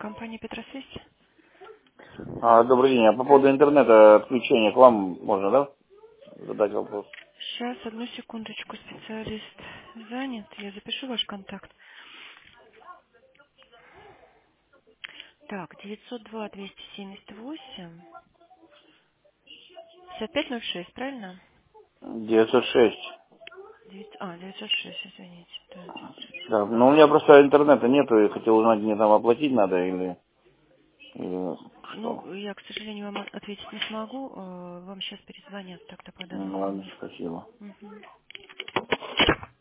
Компания Петросвязь. Добрый день. А по поводу интернета отключения к вам можно, да, задать вопрос? Сейчас, одну секундочку, специалист занят. Я запишу ваш контакт. Так, 902-278-5506, правильно? 906. 906, извините. Да, 906. Да, ну у меня просто интернета нету, и хотел узнать, мне там оплатить надо или что. Ну, я, к сожалению, вам ответить не смогу. Вам сейчас перезвонят тогда по Ну, данному ладно, номеру. спасибо. Мгм.